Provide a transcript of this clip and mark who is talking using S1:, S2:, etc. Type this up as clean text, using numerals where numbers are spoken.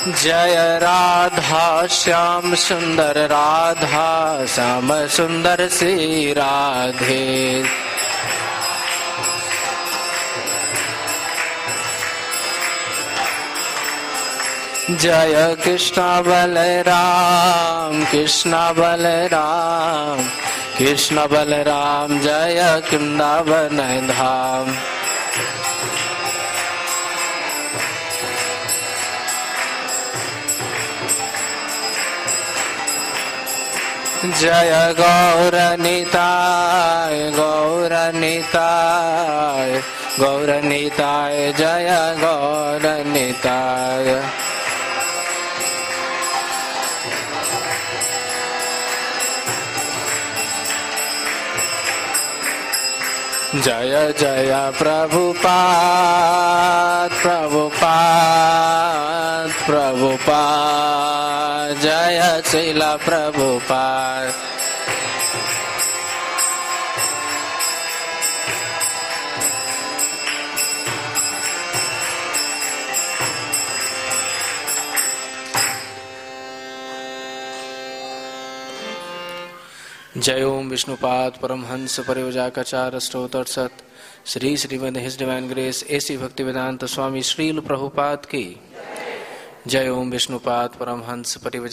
S1: जय राधा श्याम सुंदर राधा श्याम सुंदर श्री राधे। जय कृष्ण बलराम कृष्ण बलराम कृष्ण बलराम जय वृंदावन धाम। जय गौरनिताय गौरनिताय गौरनिताय जय गौरनिताय। जय जय प्रभुपाद प्रभुपाद प्रभुपाद जय श्रील प्रभुपाद। जय ओम विष्णुपाद परमहंस परिव्राजकाचार्य स्तोत्र सत Shri Srimad His Divine Grace A C Bhakti Vedanta स्वामी श्रील प्रभुपाद की जय। ओम विष्णुपाद परमहंस परिव्राजक